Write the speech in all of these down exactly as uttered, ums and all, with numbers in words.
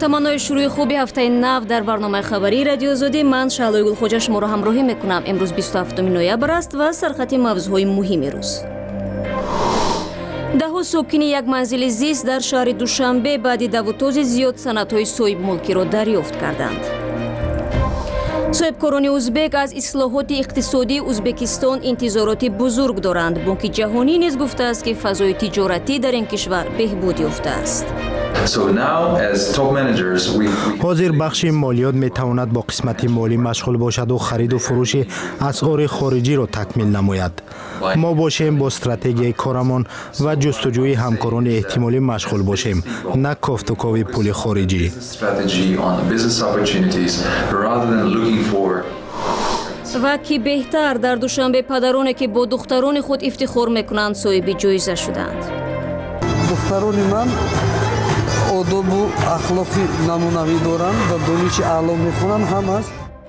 таманнои шурӯи хуби ҳафтаи нав дар барномаи хабарии радио Озодӣ ман Шаълои Гулхоҷа шуморо ҳамроҳӣ мекунам. Имрӯз бисту ҳафтуми ноябр аст ва сархати мавзӯъҳои муҳими рӯз. даҳҳо сокини як манзили зист дар шаҳри Душанбе баъди давутози зиёд санадҳои соҳибмулкиро дарёфт карданд. соҳибкорони узбек аз ислоҳоти иқтисодии Узбекистон интизороти бузург доранд. Бонки ҷаҳонӣ низ гуфтааст, ки фазои тиҷоратӣ дар ин кишвар беҳбуд ёфтааст. ҳозир бахши молиёт метавонад бо қисмати молӣ машғул бошаду хариду фурӯши асъори хориҷиро такмил намояд. мо бошем бо стратегияи корамон ва ҷустуҷӯи ҳамкорони эҳтимолӣ машғул бошем, на кофтукови пули хориҷӣ. ва ки беҳтар, дар Душанбе падароне ки бо духтарони худ ифтихор мекунанд соҳиби ҷоиза шуданд. духтарони ман одобу ахлоқи намунавӣ доранд ва дониши аъло мехонанд ҳамаш.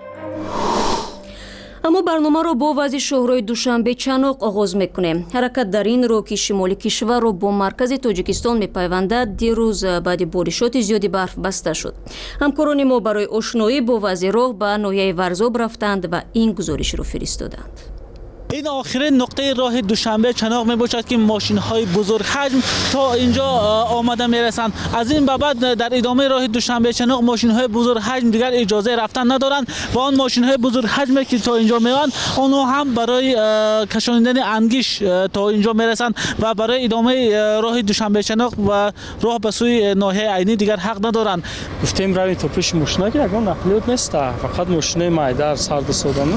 аммо барномаро бо вазъи шоҳрои Душанбе чаноқ оғоз мекунем. ҳаракат дар ин роҳ, ки шимоли кишварро бо маркази Тоҷикистон мепайвандад, дирӯз баъди боришоти зиёди барф баста шуд. ҳамкорони мо барои ошноӣ бо вазъи роҳ ба ноҳияи Варзоб рафтанд ва ин гузоришро фиристоданд. این آخرین نقطه راه دوشنبه چناق می باشد که ماشین های بزرگ حجم تا اینجا آمده می رسند. از این بعد در ادامه راه دوشنبه چناق ماشین های بزرگ حجم دیگر اجازه رفتن ندارند و آن ماشین های بزرگ حجم که تا اینجا می آیند آنها هم برای کشانیدن انگیش تا اینجا می رسند و برای ادامه راه دوشنبه چناق و راه به سوی ناحیه عینی دیگر حق ندارند. گفتیم روی تو پیش ماشینا که یگان نقلیات نیست، فقط ماشین مایدار سرد سودانه.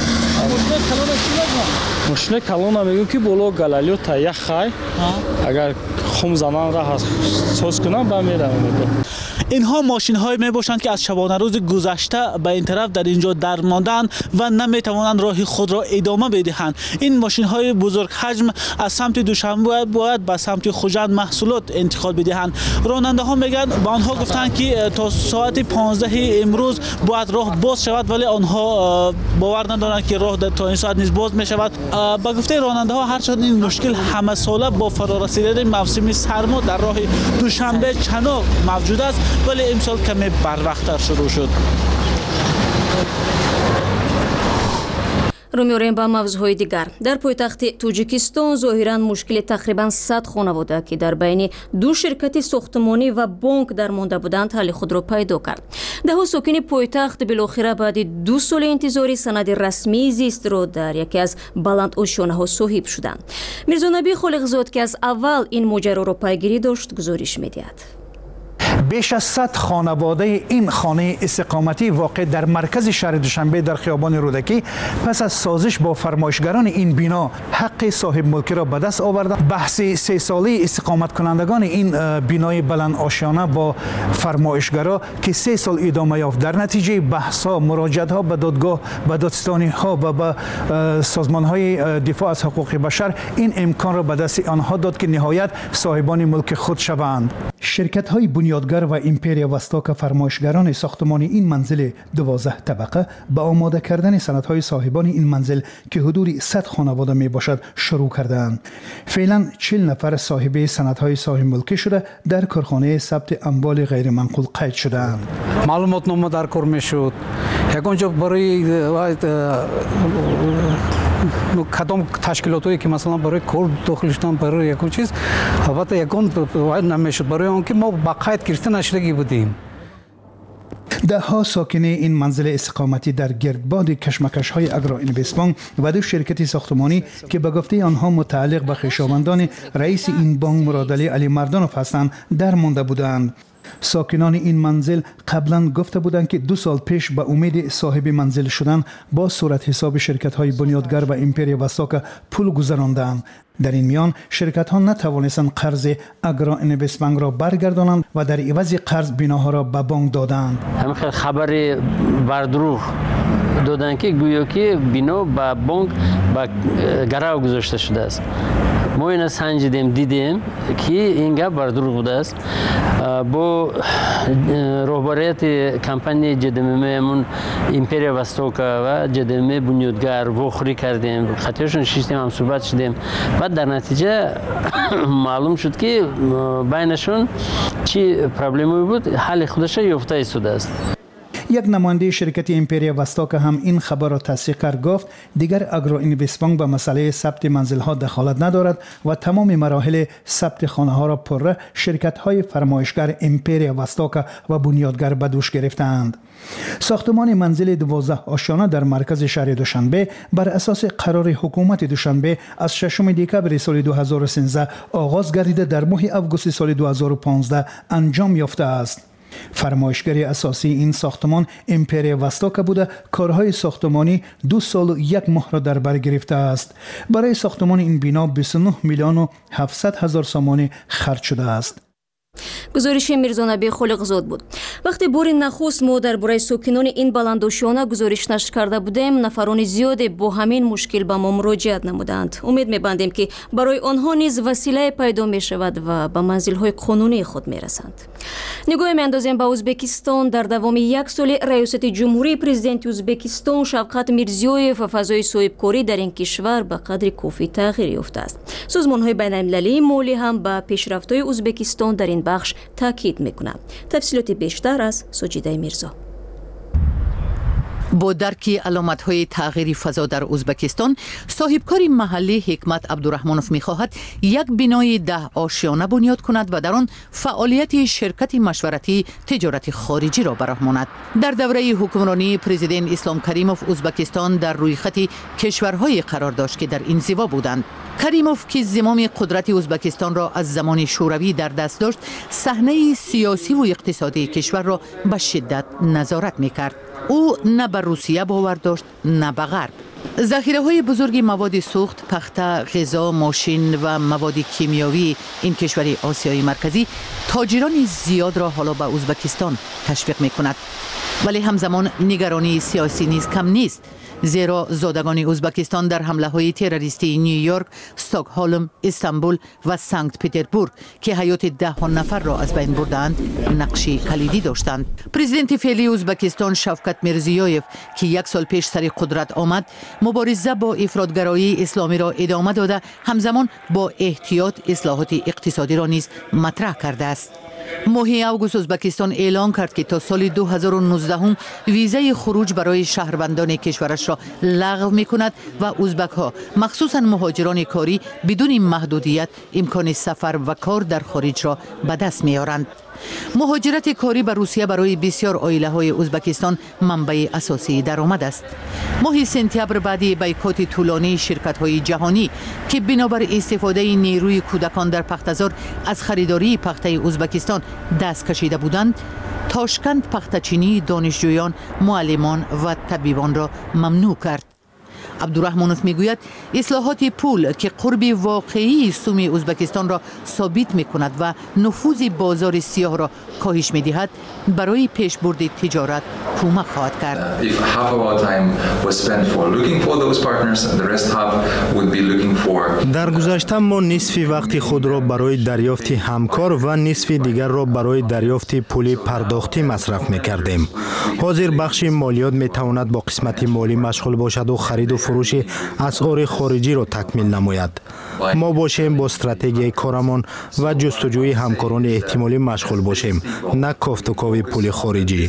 ماشین کلون هم میگم که بالا گلالیو تا یک خای اگر خم زمان را سوز کنم با میرم. اینها ماشین های می باشند که از شبانه روز گذشته به این طرف در اینجا در ماندند و نمی توانند راه خود را ادامه بدهند. این ماشین های بزرگ حجم از سمت دوشنبه باید به سمت خوجند محصولات انتقال بدهند. راننده ها میگن با آنها گفتند که تا ساعت پانزده امروز باید راه باز شود، ولی آنها باور ندارند که راه تا این ساعت نیز باز می شود. با گفته راننده ها هرچند این مشکل همه ساله با فرارسیدن موسم سرما در راه دوشنبه چناق موجود است، ولی امسال کمی بروقت‌تر شروع شد. رو می‌آوریم با موضوعهای دیگر. در پایتخت توجیکستان ظاهراً مشکل تقریباً صد خانواده که در بین دو شرکت ساختمانی و بانک در مانده بودند حل خود را پیدا کرد. ده‌ها ساکن پایتخت بالاخره بعد دو سال انتظاری سند رسمی زیست را در یکی از بلندآشیانه‌ها صاحب شدند. میرزانبی خالقزاد که از اول این ماجرا را پیگیری داشت گزارش می‌دهد. بیش از صد خانواده این خانه استقامتی واقع در مرکز شهر دوشنبه در خیابان رودکی پس از سازش با فرمایشگران این بنا حق صاحب ملکی را به دست آوردند. بحث سه ساله استقامت کنندگان این بنای بلند آشیانه با فرمایشگران که سه سال ادامه یافت، در نتیجه بحث ها، مراجعت ها به دادگاه، به دادستانی ها و به سازمان های دفاع از حقوق بشر این امکان را به دست آنها داد که نهایت صاحبان ملک خود شوند. شرکت های بنیادگر و ایمپریا وستاک فرمایشگران ساختمان این منزل دوازده طبقه به آماده کردن سندهای صاحبان این منزل که حدود صد خانواده می باشد شروع کردند. فعلا چهل نفر صاحب سندهای صاحب ملکی شده در کارخانه ثبت اموال غیر منقول قید شدند. معلومات نامه در کار میشد. یکانجا برای کدام تشکیلاتایی که مثلا برای کار داخل شدن برای یکون چیز البته یکون باید نمیشد، برای آنکه ما با قید گرفته نشدگی بودیم. ده ها ساکن این منزل استقامتی در گردباد کشمکش های اگرا اینوستبانک و دو شرکت ساختمانی که به گفته آنها متعلق به خویشاوندان رئیس این بانک مرادعلی علی مردانوف هستند در مانده بودند. ساکنان این منزل قبلا گفته بودند که دو سال پیش به امید صاحب منزل شدن با صورت حساب شرکت های بنیادگر و ایمپریا وستاک پول گذراندند. در این میان شرکت ها نتوانستند قرض اگرا اینوستبانک را برگردانند و در عوض قرض بناها را به بانک دادند. همین خبر بردروغ دادن که گویا که بنا به بانک با گراو گذاشته شده است. ما این سنجیدیم دیدیم که این گپ بر دروغ بوده است. با رهبریت کمپانی جدممون ایمپریا واستوکا و جدمه بنیادگر وخری کردیم، خاطرشون شیشتیم، هم صحبت شدیم. بعد در نتیجه معلوم شد که بینشون چی پرابلمی بود، حل خودش یافته ایستاده است. یک نماینده شرکت ایمپریا واستوکا هم این خبر را تصدیق کرد. گفت دیگر اگرو اینوستبانک به مسئله ثبت منزل ها دخالت ندارد و تمام مراحل ثبت خانه ها را پره شرکت های فرمایشگر ایمپریا واستوکا و بنیادگر به دوش گرفتند. ساختمان منزل دوازده آشیانه در مرکز شهر دوشنبه بر اساس قرار حکومت دوشنبه از ششم دکبر سال دو هزار و سیزده آغاز گردیده در ماه آگوست سال دو هزار و پانزده انجام یافته است. فرمایشگر اساسی این ساختمان ایمپریا واستوکا بوده. کارهای ساختمانی دو سال و یک ماه را در بر گرفته است. برای ساختمان این بنا بیست و نه میلیون و هفتصد هزار سومانی خرج شده است. گزارش میرزانبی خلقزاد بود. وقتی بار نخست ما درباره ساکنان این بلندوشانه گزارش نشر کرده بودیم، نفران زیادی با همین مشکل به ما مراجعت نمودند. امید می‌بندیم که برای آنها نیز وسیله پیدا می‌شود و به منزل‌های قانونی خود می‌رسند. نگاه می‌اندازیم به ازبکستان. در دوام یک سال ریاست جمهوری پرزیدنت ازبکستان شوکت میرزیویف و فضای صاحبکاری در این کشور به قدر کافی تغییر یافته است. سازمان‌های بین‌المللی مالی هم به پیشرفت‌های ازبکستان در این بخش تاکید میکنم. تفصیلات بیشتر از سجیده میرزا. با درک علامت‌های تغییر فضا در ازبکستان، صاحبکار محلی حکمت عبدالرحمنوف می‌خواهد یک بینای ده آشیانه بنیاد کند و در آن فعالیت شرکت مشورتی تجارت خارجی را به راه ماند. در دوره حکمرانی پرزیدنت اسلام کریموف، ازبکستان در روی خط کشورهای قرار داشت که در انزوا بودند. کریموف که زمام قدرت ازبکستان را از زمان شوروی در دست داشت، صحنه سیاسی و اقتصادی کشور را به شدت نظارت می‌کرد. او نه به روسیه باور داشت نه به غرب. ذخیره های بزرگ مواد سوخت، پخته، غذا، ماشین و مواد کیمیاوی این کشور آسیای مرکزی تاجران زیاد را حالا به ازبکستان تشویق می کند. ولی همزمان نگرانی سیاسی نیز کم نیست، زیرا زادگان ازبکستان در حمله های تروریستی نیویورک، استکهلم، استانبول و سنت پترزبورگ که حیات ده ها نفر را از بین بردند نقشی کلیدی داشتند. پرزیدنت فعلی ازبکستان شوکت میرزیویف که یک سال پیش سر قدرت آمد، مبارزه با افراطگرایی اسلامی را ادامه داده، همزمان با احتیاط اصلاحات اقتصادی را نیز مطرح کرده است. ماه اوگوست ازبکستان اعلام کرد که تا سال دو هزار و نوزده هم ویزای خروج برای شهروندان کشورش را لغو می کند و ازبک ها مخصوصا مهاجران کاری بدون محدودیت امکان سفر و کار در خارج را به دست می آورند. مهاجرت کاری به روسیه برای بسیار عائله های ازبکستان منبع اساسی درآمد است. ماه سپتامبر بعد بایکوت طولانی شرکت های جهانی که بنابر استفاده نیروی کودکان در پخته‌زار از خریداری پخته ازبکستان دست کشیده بودند، تاشکند پخته‌چینی دانشجویان، معلمان و طبیبان را ممنوع کرد. عبدالرحمنوف میگوید اصلاحات پول که قرب واقعی سوم ازبکستان را ثابت می کند و نفوذ بازار سیاه را کاهش می دهد، برای پیشبرد تجارت کمک خواهد کرد. در گذشته ما نصف وقت خود را برای دریافت همکار و نصف دیگر را برای دریافت پول پرداختی مصرف می کردیم. حاضر بخش مالیات می تواند با قسمت مالی مشغول باشد و خرید و فروش اسعار خارجی را تکمیل نماید. ما باشیم با استراتژی کارمان و جستجوی همکاران احتمالی مشغول باشیم، نه کافت و کاوی پول خارجی.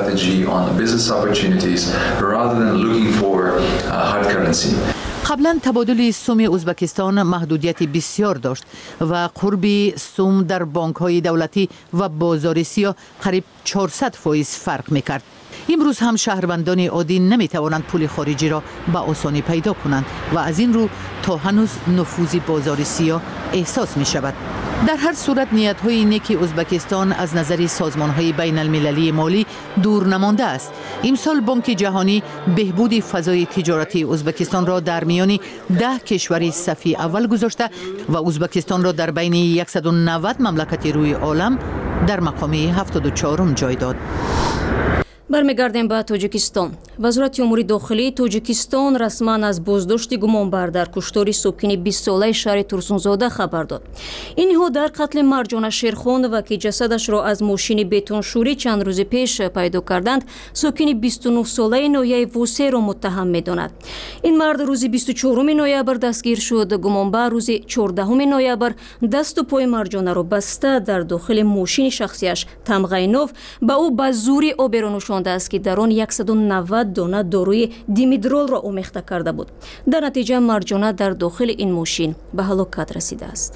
قبلا تبادل سوم ازبکستان محدودیت بسیار داشت و قرب سوم در بانک های دولتی و بازار سیاه قریب چهارصد فیصد فرق میکرد. امروز هم شهروندان عادی نمی توانند پول خارجی را به آسانی پیدا کنند و از این رو تا هنوز نفوذ بازار سیاه احساس می شود. در هر صورت نیت های نیک ازبکستان از نظر سازمان های بین المللی مالی دور نمانده است. امسال بانک جهانی بهبود فضای تجارتی ازبکستان را در میان ده کشور صف اول گذاشته و ازبکستان را در بین صد و نود مملکت روی عالم در مقام هفتاد و چهارم جای داد. бармегардем ба тоҷикистон. вазорати умури дохилии тоҷикистон расман аз боздошти гумонбар дар куштори сокини бистсолаи шаҳри турсунзода хабар дод. ин ниҳод дар қатли Марҷона Шерхонова ки ҷасадашро аз мошини бетоншӯрӣ чанд рӯзи пеш пайдо карданд, сокини бисту нӯҳсолаи ноҳияи Вусеро муттаҳам медонад. ин мард рӯзи бисту чоруми ноябр дастгир шуд. гумонбар рӯзи чордаҳуми ноябр дасту пои Марҷонаро баста дар дохили мошини шахсияш Тамғайнов ба ӯ ба зури оберо нушонда аст ки дар он яксаду навад дона доруи димидролро омехта карда буд. дар натиҷа Марҷона дар дохили ин мошин ба ҳалокат расидааст.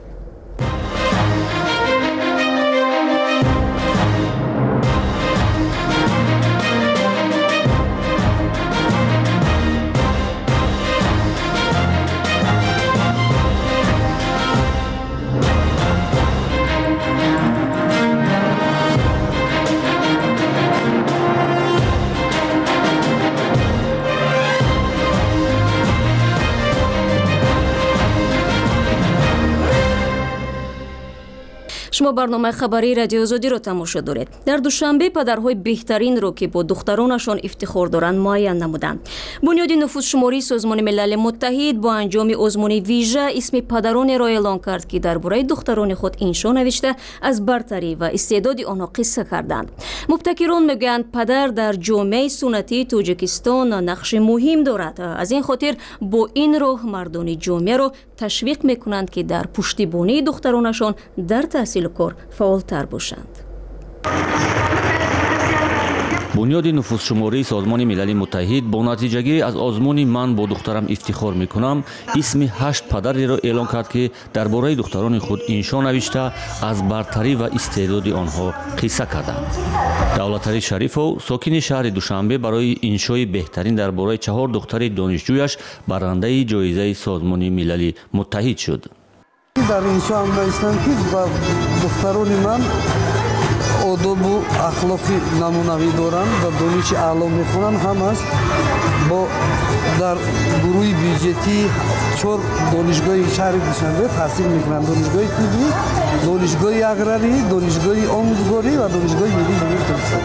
шумо барномаи хабарии радиои Озодиро тамошо доред. дар душанбе падарҳои беҳтаринро ки бо духтаронашон ифтихор доранд муайян намуданд. бунёди нуфусшумории Созмони милали Муттаҳид бо анҷоми озмуни вижа исми падаронеро эълон кард ки дар бораи духтарони худ иншо навишта аз бартарӣ ва истеъдоди онҳо қисса карданд. мубтакирон мегӯянд падар дар ҷомеаи суннатии Тоҷикистон нақши муҳим дорад. аз ин хотир бо ин роҳ мардони ҷомеаро ташвиқ мекунанд ки дар пуштибонии духтаронашон дар таҳсилу кор фаъолтар бошанд. бунёди нуфусшумории Созмони милали Муттаҳид бо натиҷагирӣ аз озмуни «Ман бо духтарам ифтихор мекунам» исми ҳашт падареро эълон кард ки дар бораи духтарони худ иншо навишта аз бартарӣ ва истеъдоди онҳо қисса карданд. Давлатали Шарифов, сокини шаҳри Душанбе, барои иншои беҳтарин дар бораи чаҳор духтари донишҷӯяш барандаи ҷоизаи Созмони милали Муттаҳид шуд. дар иншо ҳам наистам ки ба духтарони ман одобу ахлоқи намунавӣ доранд ва дониши аъло мехонанд. ҳамаш бо дар гурӯҳи бюджетии чор донишгоҳи шаҳри Душанбе таҳсил мекунанд. донишгоҳи тиббӣ, донишгоҳи аграрӣ, донишгоҳи омӯзгорӣ ва донишгоҳи миллии ҷумҳурии Торкистон.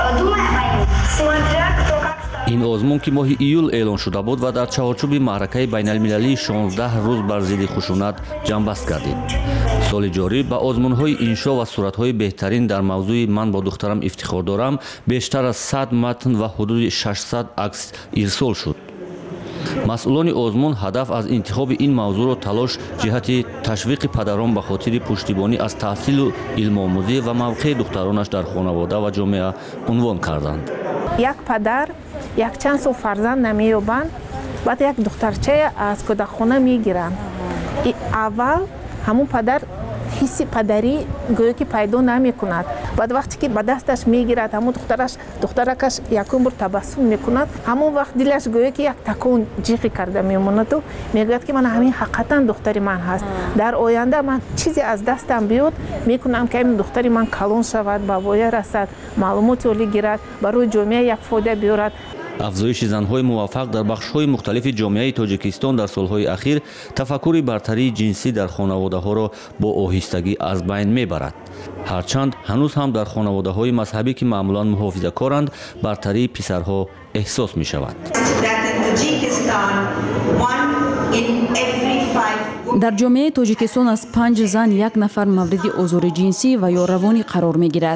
ин озмун ки моҳи июл эълон шуда буд ва дар чаҳорчӯби маъракаи байналмилалии шонздаҳ рӯз бар зидди хушунат ҷамъбаст гардид. соли ҷорӣ ба озмунҳои иншо ва суратҳои беҳтарин дар мавзӯи «Ман бо духтарам ифтихор дорам» бештар аз сад матн ва ҳудуди шашсад акс ирсол шуд. масъулони озмун ҳадаф аз интихоби ин мавзӯъро талош ҷиҳати ташвиқи падарон ба хотири пуштибонӣ аз таҳсилу илмомӯзӣ ва мавқеи духтаронаш дар хонавода ва ҷомеа унвон карданд. як падар якчанд сол фарзанд намеёбанд, баъд як духтарчая аз кӯдакхона мегиранд. аввал ҳамун падар ҳисси падарӣ гӯё ки пайдо намекунад. баъд вақте ки ба дасташ мегирад, ҳамун духтараш духтаракаш якум бор табассум мекунад, ҳамун вақт дилаш гӯё ки як такон ҷиғи карда мемонаду мегӯяд ки ман ҳамин ҳақиқатан духтари ман ҳаст. дар оянда ман чизе аз дастам биёд, мекунам ки ҳамин духтари ман калон шавад, ба воя расад, маълумоти олӣ гирад, барои ҷомеа як фоида биёрад. афзоиши занҳои муваффақ дар бахшҳои мухталифи ҷомеаи Тоҷикистон дар солҳои ахир тафаккури бартарии ҷинсӣ дар хонаводаҳоро бо оҳистагӣ аз байн мебарад. ҳарчанд ҳанӯз ҳам дар хонаводаҳои мазҳабӣ ки маъмулан муҳофизакоранд бартарии писарҳо эҳсос мешавад. дар ҷомеаи Тоҷикистон аз панҷ зан як нафар мавриди озори ҷинсӣ ва ё равонӣ қарор мегирад.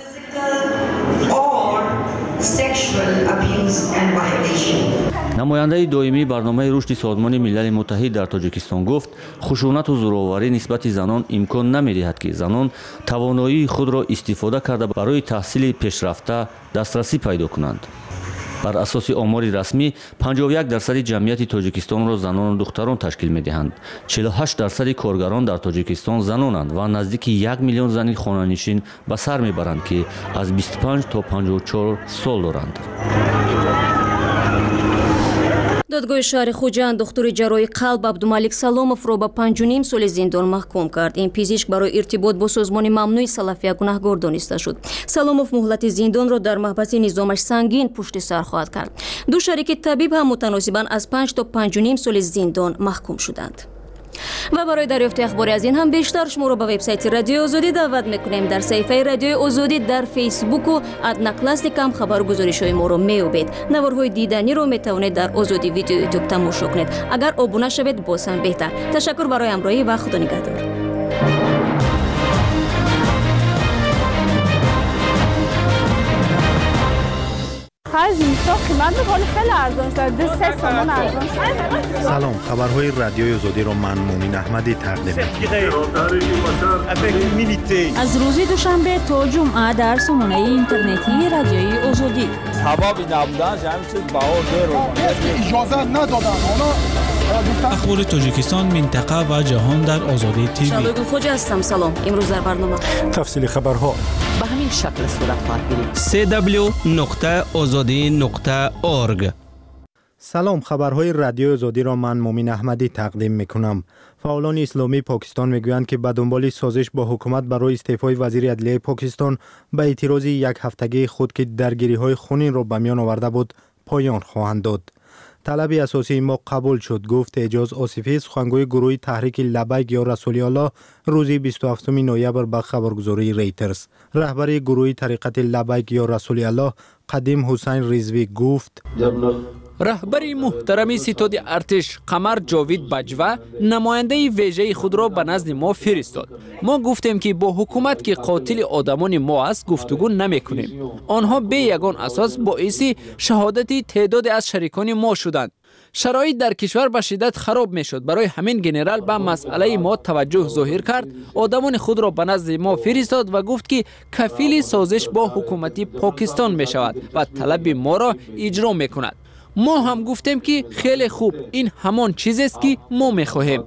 намояндаи доимии барномаи рушди Созмони милали Муттаҳид дар Тоҷикистон гуфт, хушунату зӯроварӣ нисбати занон имкон намедиҳад ки занон тавоноии худро истифода карда барои таҳсили пешрафта дастрасӣ пайдо кунанд. бар асоси омори расмӣ панҷоҳ ва як дарсади ҷамъияти Тоҷикистонро занону духтарон ташкил медиҳанд. чилу ҳашт дарсади коргарон дар Тоҷикистон занонанд ва наздики як миллион зани хонанишин ба сар мебаранд ки аз бисту панҷ то панҷоҳу чор сол доранд. додгоҳи шаҳри Хуҷанд духтури ҷарроҳии қалб Абдумалик Саломовро ба панҷу ним соли зиндон маҳкум кард. ин пизишк барои иртибот бо созмони мамнӯи Салафия гунаҳгор дониста шуд. Саломов муҳлати зиндонро дар маҳбаси низомаш сангин пушти сар хоҳад кард. ду шарики табиб ҳам мутаносибан аз панҷ то панҷу ним соли зиндон маҳкум шуданд. و برای دریافت اخباری از این هم بیشتر شما رو به وبسایت رادیو آزادی دعوت میکنیم. در صفحه رادیو آزادی در فیسبوک و ادناکلاستیک هم خبرگزاری‌های ما رو می‌یابید. نوارهای دیدنی رو میتوانید در آزادی ویدیو یوتیوب تماشا کنید. اگر آبونه شوید باز هم بهتر. تشکر برای همراهی و خدا نگهدار. خرج اینستا قیمت می‌کنه خیلی ارزان شده. سه سامان ارزان شده. سلام، خبرهای رادیوی آزادی را من مومین احمدی تقدیم می‌کنم. از روز دوشنبه تا جمعه در سامانه اینترنتی رادیوی آزادی. حبابی نبودن همین چیز بهار رو اجازه ندادن. اخبار تاجیکستان، منطقه و جهان در آزادی تیوی. شادو خوجا هستم. سلام. امروز در برنامه تفصیل خبرها به همین شکل صورت خواهد گرفت. سی دبلیو نقطه آزادی نقطه اورگ. سلام، خبرهای رادیو آزادی را من مومین احمدی تقدیم میکنم. فعالان اسلامی پاکستان میگویند که به دنبال سازش با حکومت برای استعفای وزیر عدلیه پاکستان به اعتراض یک هفتگی خود که درگیری‌های خونین را به میان آورده بود پایان خواهند داد. طلب اساسی ما قبول شد، گفت اعجاز آصفی، سخنگوی گروه تحریک لبیک یا رسول الله روز بیست و هفتم نوامبر به خبرگزاری ریترز. رهبر گروه طریقت لبیک یا رسول الله قدیم حسین رضوی گفت رهبر محترم ستاد ارتش قمر جاوید بجوه نماینده ویژه خود را به نزد ما فرستاد. ما گفتیم که با حکومت که قاتل آدمان ما است گفتگو نمی کنیم. آنها به یگان اساس باعث شهادت تعداد از شریکان ما شدند. شرایط در کشور به شدت خراب می شد. برای همین گنرال به مسئله ما توجه ظاهر کرد، آدمان خود را به نزد ما فرستاد و گفت که کفیل سازش با حکومت پاکستان می شود و طلب ما را اجرا می کند. ما هم گفتیم که خیلی خوب، این همان چیزی است که ما می‌خواهیم.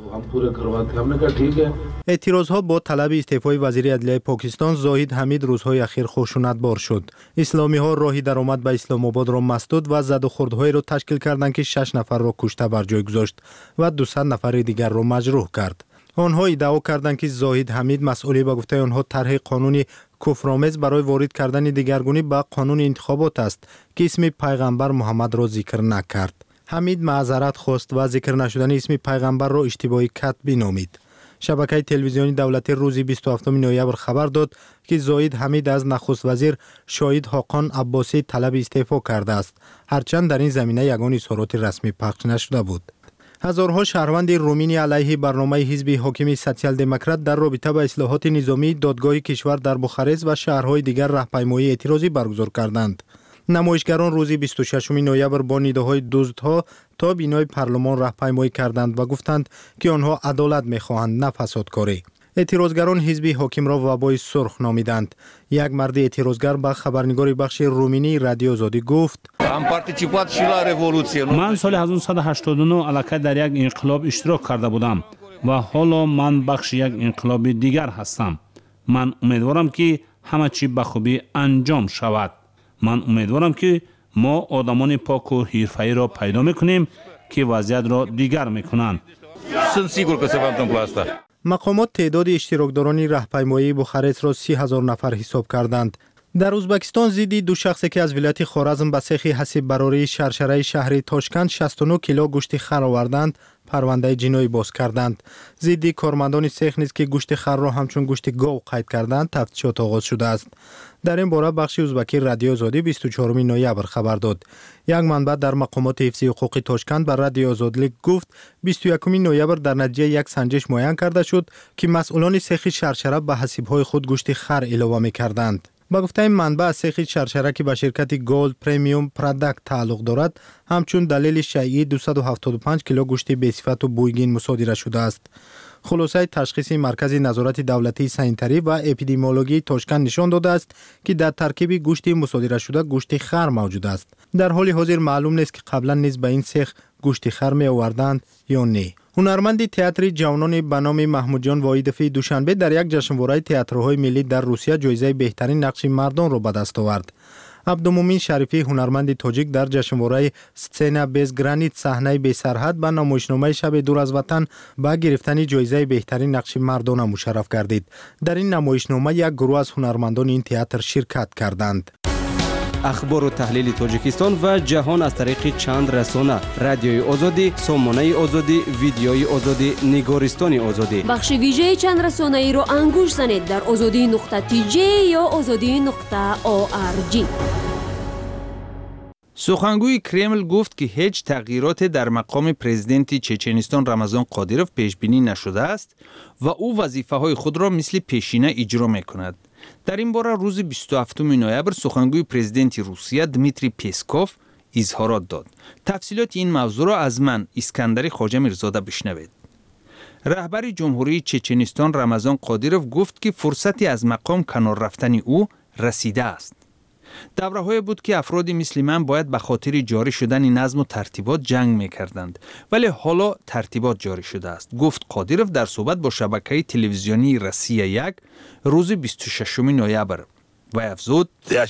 اعتراضها با طلب استعفای وزیر عدلیه پاکستان زاهید حمید روزهای اخیر خشونت بار شد. اسلامی ها راهی درآمد به اسلام آباد را مسدود و زد و خوردهای را تشکیل کردند که شش نفر را کشته بر جای گذاشت و دویست نفر دیگر را مجروح کرد. آنها ادعا کردند که زاهید حمید مسئولی به گفته آنها طرح قانونی کفرآمیز برای وارد کردن دیگرگونی به قانون انتخابات است که اسم پیغمبر محمد را ذکر نکرد. حمید معذرت خواست و ذکر نشدن اسم پیغمبر را اشتباهی کتبی نامید. شبکه تلویزیونی دولتی روز بیست و هفتم نوامبر خبر داد که زاهید حمید از نخست وزیر شاهید حاقان عباسی طلب استعفا کرده است، هرچند در این زمینه یگان اظهارات رسمی پخش نشده بود. هزارها شهروند رومینی علیه برنامه حزب حاکم سوسیال دموکرات در رابطه با اصلاحات نظامی دادگاه کشور در بخارست و شهرهای دیگر راهپیمایی اعتراضی برگزار کردند. نمایشگران روز بیست و ششم نوامبر با نیده‌های دزدها تا بینای پارلمان راهپیمایی کردند و گفتند که آنها عدالت می‌خواهند نه فسادکاری. اعتراضگران حزب حاکم را وبای سرخ نامیدند. یک مرد اعتراضگر به خبرنگار بخش رومینی رادیو آزادی گفت من سال هزار و نهصد و هشتاد و نه علاقه در یک انقلاب اشتراک کرده بودم و حالا من بخش یک انقلاب دیگر هستم. من امیدوارم که همه چی به خوبی انجام شود. من امیدوارم که ما آدمان پاک و حرفه‌ای را پیدا میکنیم که وضعیت را دیگر میکنند. مقامات تعداد اشتراکداران راهپیمایی بخارست را سی هزار نفر حساب کردند. در ازبکستان ضد دو شخصی که از ولایت خوارزم به سیخ حسیب براری شرشره شهری تاشکند شصت و نه کیلو گوشت خر آوردند، پرونده جنایی باز کردند. ضد کارمندان سیخ نیز که گوشت خر را همچون گوشت گاو قید کردند تفتیشات آغاز شده است. در این باره بخش ازبکی رادیو آزادی بیست و چهارم نوامبر خبر داد. یک منبع در مقامات حفظی حقوق تاشکند بر رادیو آزادی گفت بیست و یکم نوامبر در نتیجه یک سنجش معین کرده شد که مسئولان سیخ شرشره به حسیب‌های خود گوشت خر اضافه می‌کردند. با گفته این منبع سیخ شرشره که به شرکت گولد پریمیوم پروداکت تعلق دارد همچون دلیل شیعی دویست و هفتاد و پنج کیلو گوشت بی‌صفت و بویگین مصادره شده است. خلاصه تشخیص مرکز نظارت دولتی سانیتری و اپیدمیولوژی تاشکند نشان داده است که در ترکیب گوشت مصادره شده گوشت خر موجود است. در حال حاضر معلوم نیست که قبلا نیز به این سیخ گوشت خر می آوردند یا نه. هنرمند تئاتر جوانان به نام محمود جان واحدفی دوشنبه در یک جشنواره تئاترهای ملی در روسیه جایزه بهترین نقش مردان را به دست آورد. عبدالمومن شریفی هنرمند تاجیک در جشنواره سسنا بیز گرانیت صحنه بی سرحد به نمایشنامه شب دور از وطن با گرفتن جایزه بهترین نقش مردانه مشرف گردید. در این نمایشنامه یک گروه از هنرمندان این تئاتر شرکت کردند. اخبار و تحلیل تاجیکستان و جهان از طریق چند رسانه: رادیوی آزادی، سامانه آزادی، ویدیوی آزادی، نگارستان آزادی. بخش ویژه چند رسانه ای را انگوش زنید در آزادی نقطه تی جی یا آزادی نقطه او آر جی. سخنگوی کرمل گفت که هیچ تغییرات در مقام پرزیدنت چچنستان رمضان قادیروف پیش بینی نشده است و او وظیفه های خود را مثل پیشینه اجرا می کند. در این باره روز بیست و هفتم نوامبر سخنگوی پرزیدنت روسیه دمیتری پسکوف اظهارات داد. تفصیلات این موضوع را از من اسکندر خواجه میرزاده بشنوید. رهبر جمهوری چچنستان رمضان قادیروف گفت که فرصتی از مقام کنار رفتن او رسیده است. دوره‌های بود که افرادی مثل من باید به خاطر جاری شدن نظم و ترتیبات جنگ می‌کردند، ولی حالا ترتیبات جاری شده است، گفت قادیروف در صحبت با شبکه تلویزیونی روسیه یک روز بیست و ششم نوامبر و افزود: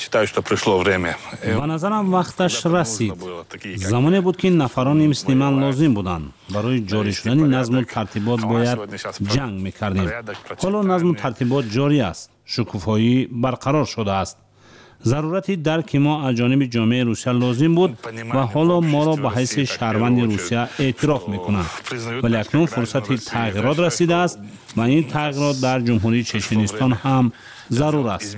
به نظرم وقتش رسید. زمانی بود که نفرانی مثل من لازم بودند. برای جاری شدن نظم و ترتیبات باید جنگ می‌کردیم. حالا نظم و ترتیبات جاری است. شکوفایی برقرار شده است. ضرورتی درک ما از جانب جامعه روسیه لازم بود و حالا ما را به حیث شهروند روسیه اعتراف میکنند. ولی اکنون فرصت تغییرات رسیده است و این تغییرات در جمهوری چچنستان هم ضرور است.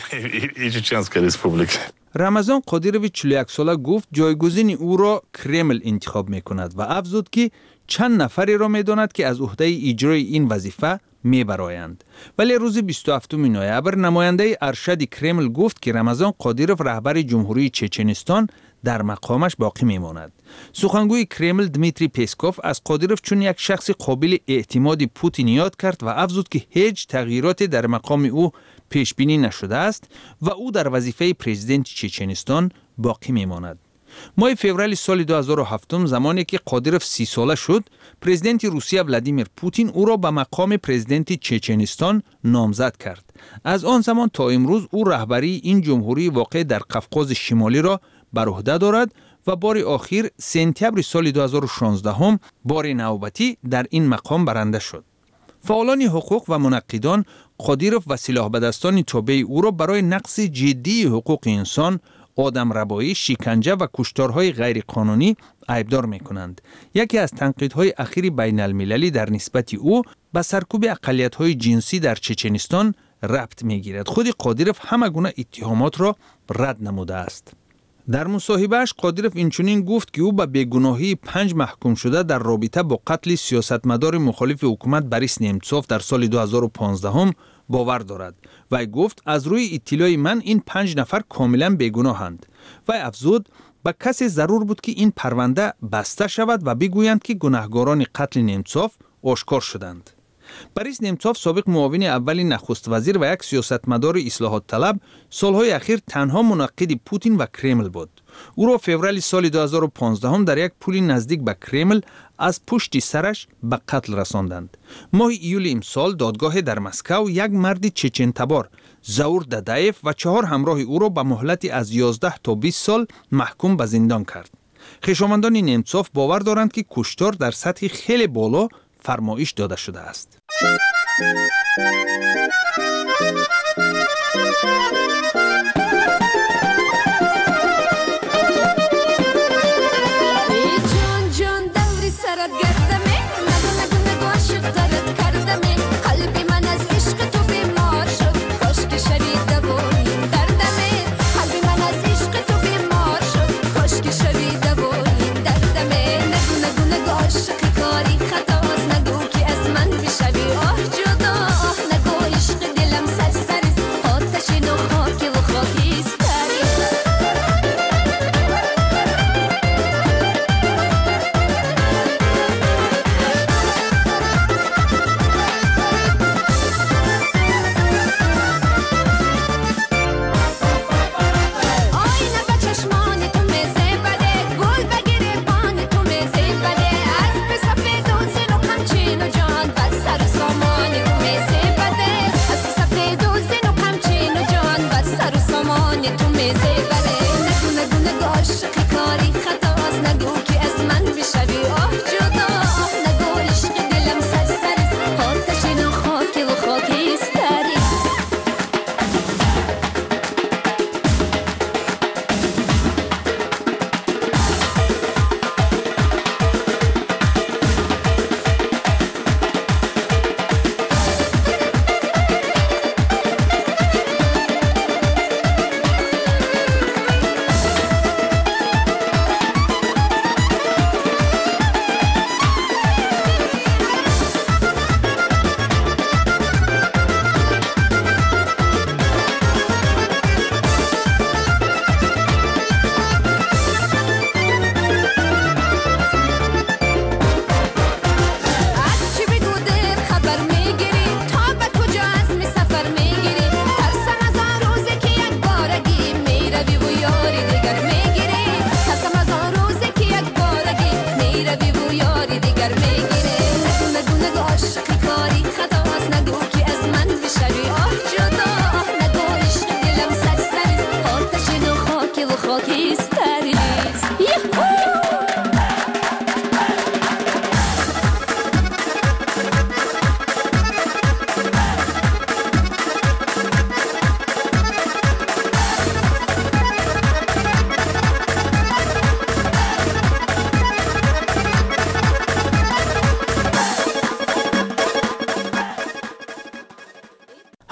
رمضان قادیروف چهل و یک ساله گفت جایگزین او را کرمل انتخاب میکند و افزود که چند نفری را میداند که از عهده اجرای این وظیفه میبرایند. ولی روز بیست و هفتم نوامبر نماینده ارشد کرمل گفت که رمضان قادیروف رهبر جمهوری چچنستان در مقامش باقی میماند. سخنگوی کرمل دمیتری پسکوف از قادیروف چون یک شخص قابل اعتماد پوتین یاد کرد و افزود که هیچ تغییراتی در مقام او پیش بینی نشده است و او در وظیفه پرزیدنت چچنستان باقی میماند. ماه فوریه سال دو هزار و هفت زمانی که قادیروف سی ساله شد، پرزیدنت روسیه ولادیمیر پوتین او را به مقام پرزیدنت چچنستان نامزد کرد. از آن زمان تا امروز او رهبری این جمهوری واقع در قفقاز شمالی را بر عهده دارد و بار آخر سپتامبر سال دو هزار و شانزده هم بار نوبتی در این مقام برنده شد. فعالان حقوق و منقدان قادیروف و سلاح بدستان تابع او را برای نقض جدی حقوق انسان، آدم ربایی، شکنجه و کشتارهای غیر قانونی عیبدار می کنند. یکی از تنقیدهای اخیر بین المللی در نسبت او به سرکوب اقلیت‌های جنسی در چچنستان ربط می گیرد. خود قادیروف همه گونه اتهامات را رد نموده است. در مصاحبه‌اش قادیروف اینچنین گفت که او به بیگناهی پنج محکوم شده در رابطه با قتل سیاستمدار مخالف حکومت بوریس نمتسوف در سال دو هزار و پانزده هم باور دارد و گفت از روی اطلاع من این پنج نفر کاملا بیگناهند و افزود به کسی ضرور بود که این پرونده بسته شود و بگویند که گناهکاران قتل نمتسوف آشکار شدند. بوریس نمتسوف سابق معاون اول نخست وزیر و یک سیاستمدار اصلاحات طلب سالهای اخیر تنها منقد پوتین و کرمل بود. او را فوریه سال دو هزار و پانزده هم در یک پل نزدیک به کرمل از پشت سرش به قتل رساندند. ماه ایول امسال دادگاه در مسکو یک مرد چچن تبار زاور دادایف و چهار همراه او را به مهلت از یازده تا بیست سال محکوم به زندان کرد. خویشاوندان نمتسوف باور دارند که کشتار در سطح خیلی بالا فرمایش داده شده است.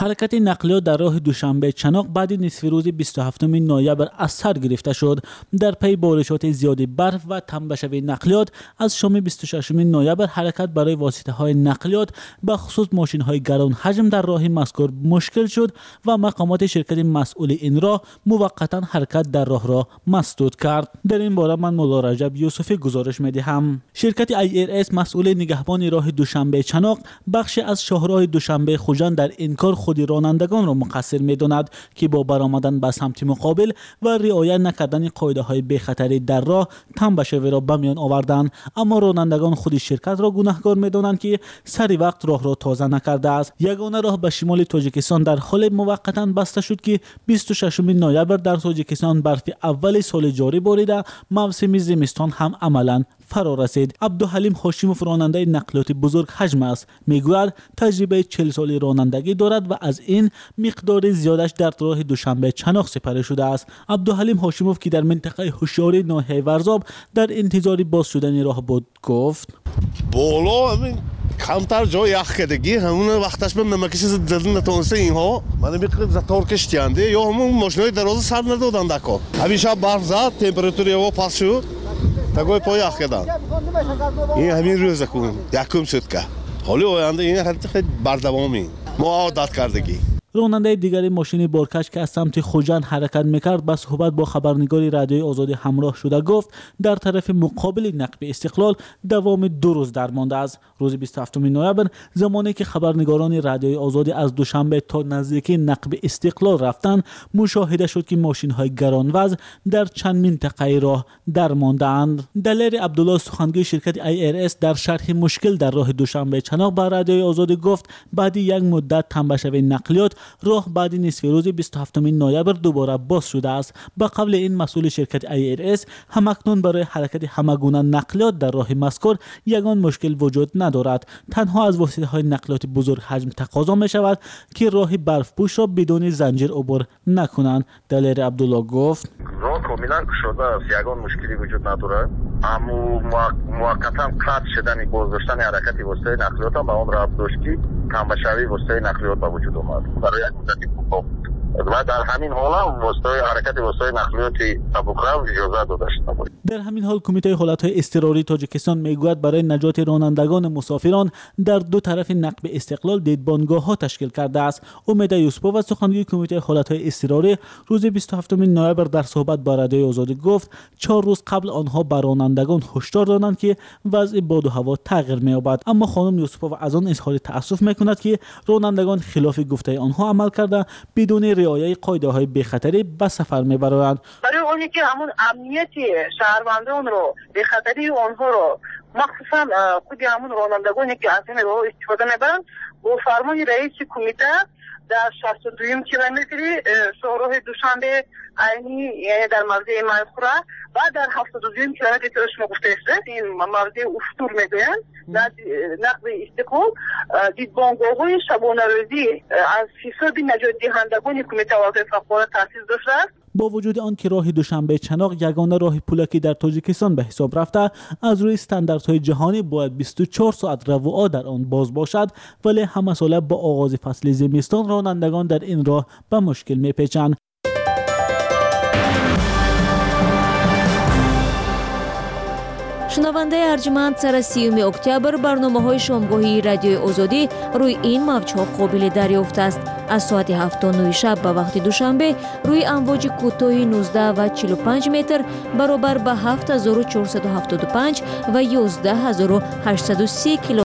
حرکت نقلیات در راه دوشنبه چناق بعد نصف روز بیست و هفتم نوامبر از سر گرفته شد. در پی بارشات زیاد برف و تنبشوی نقلیات از شام بیست و ششم نوامبر حرکت برای واسطه های نقلیات به خصوص ماشین های گران حجم در راه مذکور مشکل شد و مقامات شرکت مسئول این راه موقتا حرکت در راه را مسدود کرد. در این باره من مولا رجب یوسفی گزارش می‌دهم. شرکت ای ار اس مسئول نگهبانی راه دوشنبه چناق بخشی از شاهراه دوشنبه خوجان در انکار خود رانندگان را مقصر می‌داند که با برآمدن به سمت مقابل و رعایت نکردن قاعده‌های بی‌خطری در راه تنبشوی را به میان آوردند، اما رانندگان خود شرکت را گناهکار می‌دانند که سری وقت راه را تازه نکرده است. یگانه راه به شمال تاجیکستان در حال موقتا بسته شد که بیست و ششم نوامبر در تاجیکستان برف اول سال جاری باریده، موسم زمستان هم عملاً فرا رسید. عبدالحلیم هاشموف راننده نقلیات بزرگ حجم است. میگوید تجربه چهل سالی رانندگی دارد و از این مقدار زیادش در راه دوشنبه چناق سپری شده است. عبدالحلیم هاشموف که در منطقه هوشیاری ناحیه ورزاب در انتظار باز شدن راه بود گفت: بالا همین کمتر جای یخ کردگی همون وقتش به نمکش زدن نتونسته اینها من میگم زتور کشتیانده یا همون ماشینای دراز سر ندادن دکا. همین شب برف زد، تمپراتوری هوا پس شد، تگوی پای یخ کردن. این همین روز کن یکم شد که حالی آینده این خیلی بردوامی ما عادت کردگی. راننده دیگری ماشین بارکش که از سمت خوجان حرکت میکرد به صحبت با خبرنگاری رادیوی آزادی همراه شده گفت در طرف مقابل نقب استقلال دوام دو روز درمانده است. روز بیست و هفتم نوامبر زمانی که خبرنگاران رادیوی آزادی از دوشنبه تا نزدیکی نقب استقلال رفتند، مشاهده شد که ماشین های گرانوزن در چند منطقه راه درمانده اند. دلیر عبدالله سخنگوی شرکت ای ار اس در شرح مشکل در راه دوشنبه چناق به رادیوی آزادی گفت بعد یک مدت تنبشوی نقلیات راه بعد نصف روز بیست و هفتم نوامبر دوباره باز شده است. به قول این مسئول شرکت ای ار اس همکنون برای حرکت همگونه نقلیات در راه مذکور یگان مشکل وجود ندارد. تنها از واسطه های نقلیات بزرگ حجم تقاضا می شود که راه برف پوش را بدون زنجیر عبور نکنند. دلیر عبدالله گفت: راه کاملا شده است، یگان مشکلی وجود ندارد، اما موقتا قطع شدن بازداشتن حرکت واسطه نقلیات هم به اون راه داشتی تنبشوی واسطه نقلیات به وجود آمد برای یک مدتی کوتاه و در همین حال هم واسطه حرکت واسطه نقلیات سبک‌رو اجازه داده شده. در همین حال کمیته حالت‌های اضطراری تاجیکستان میگوید برای نجات رانندگان مسافران در دو طرف نقب استقلال دیدبانگاه‌ها تشکیل کرده است. امید یوسپوف از سخنگوی کمیته حالت‌های اضطراری روز بیست و هفتم نوامبر در صحبت با رادیوی آزادی گفت چهار روز قبل آنها بر رانندگان هشدار دادند که وضع باد و هوا تغییر می‌یابد، اما خانم یوسپوف از آن اظهار تأسف می‌کند که رانندگان خلاف گفته آنها عمل کرده بدون رعایت قاعده‌های بی‌خطری به سفر می‌برند. برای اونی که همون امنیت شهروندان رو بی‌خطری آنها رو مخصوصا خود همون رانندگانی که از این راه استفاده می‌برند با فرمان رئیس کمیته در شصت و دوم کیلومتری شاهراه دوشنبه عینی یعنی در موضع منصوره و در هفتاد و دوم کیلومتری که شما گفته است این موضع افطور میگویند نقب استقلال دیدبانگاه‌های شبانه روزی از حساب نجات دهندگان کمیته وظایف فوق‌العاده تأسیس داشته است. با وجود آن که راه دوشنبه چناق یگانه راه پولکی در تاجیکستان به حساب رفته، از روی استانداردهای جهانی باید بیست و چهار ساعت رواع در آن باز باشد، ولی همه ساله با آغاز فصل زمستان رانندگان در این راه به مشکل می‌پیچند. شنونده ارجمند سر سیوم اکتبر برنامه‌های شامگاهی رادیوی آزادی روی این موج‌ها قابل دریافت است. از ساعت هفت تا نه شب به وقت دوشنبه روی امواج کوتاه نوزده و چهل و پنج متر برابر به هفت هزار و چهارصد و هفتاد و پنج و یازده هزار و هشتصد و سی کیلو